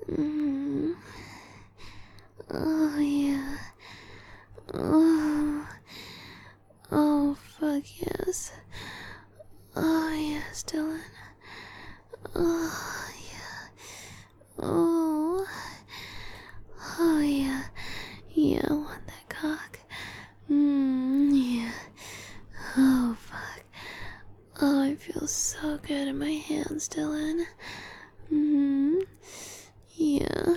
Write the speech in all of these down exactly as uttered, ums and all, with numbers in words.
Mm. Oh, yeah. Oh. Oh, fuck yes. Oh, yes, Dylan. Oh, yeah. Oh. Oh, yeah. Yeah, I want that cock. Mmm, yeah. Oh, fuck. Oh, I feel so good in my hands, Dylan. Mm-hmm. Yeah.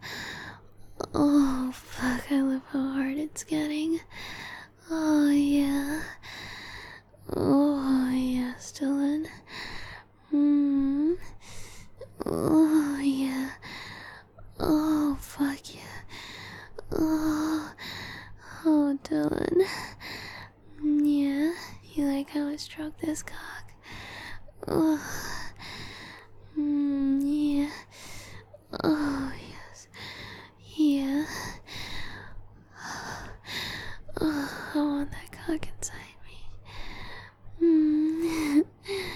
Oh, fuck, I love how hard it's getting. Oh, yeah. Oh, yes, Dylan. Mm. Oh, yeah. Oh, fuck yeah. Oh, oh, Dylan. Yeah, you like how I stroke this cock? Oh, mm, yeah. Oh, yes. Yeah. Oh, I want that cock inside me. Mm.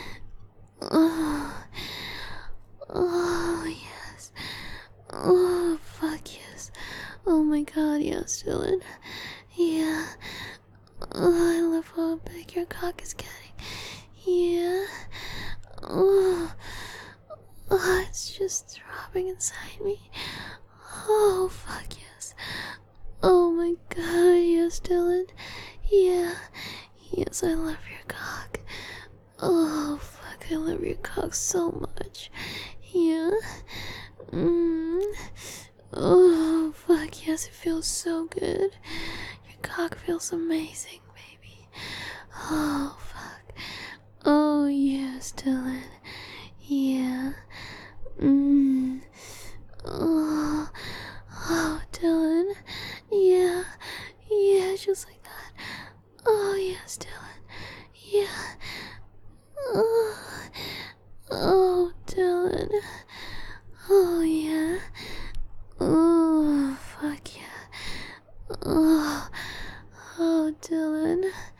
Oh, oh, yes. Oh, fuck yes. Oh my god, yes, Dylan. Yeah. Oh, I love how big your cock is getting. Yeah. Oh, oh, it's just throbbing inside me. Oh, fuck yes. Oh my god, yes, Dylan. Yeah. Yes, I love your cock. Oh, fuck, I love your cock so much. Yeah. Mm. Oh, fuck, yes, it feels so good. Your cock feels amazing, baby. Oh, fuck. Oh, yes, Dylan. Yeah. Mm. Oh, oh, Dylan. Yeah. Yeah, just like that. Oh, yes, Dylan. Yeah. Oh, oh, Dylan. Oh, yeah. Oh, fuck yeah. Oh, oh, Dylan.